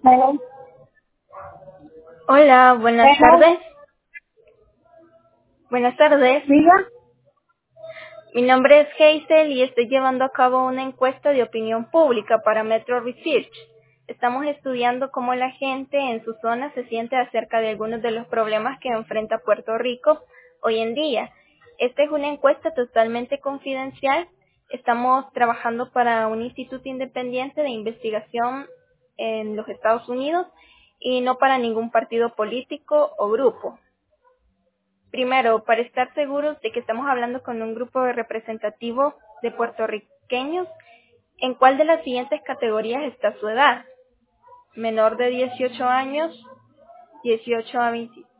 Hello. Hola, buenas Hello. tardes. Buenas tardes. Diga. Mi nombre es Hazel y estoy llevando a cabo una encuesta de opinión pública para Metro Research. Estamos estudiando cómo la gente en su zona se siente acerca de algunos de los problemas que enfrenta Puerto Rico hoy en día. Esta es una encuesta totalmente confidencial. Estamos trabajando para un instituto independiente de investigación en los Estados Unidos y no para ningún partido político o grupo. Primero, para estar seguros de que estamos hablando con un grupo representativo de puertorriqueños, ¿en cuál de las siguientes categorías está su edad? Menor de 18 años, 18 a 20.